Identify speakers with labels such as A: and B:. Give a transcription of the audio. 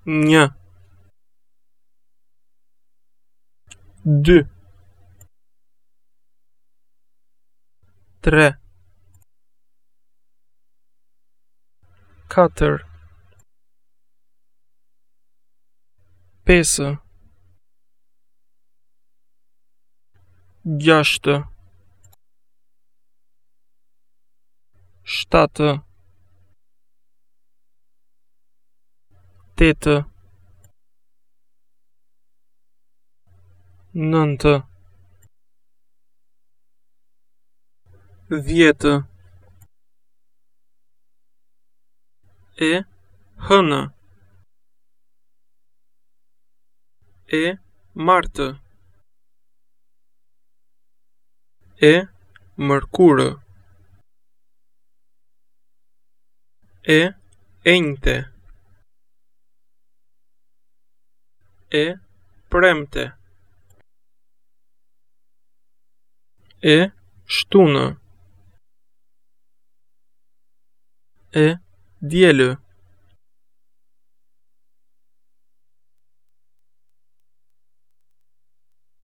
A: Një, dy, tre, katër, pesë, gjashtë, shtatë, tetë, nëntë, 10 e hënë e martë e mërkurë e enjte e premte e shtunë e dielë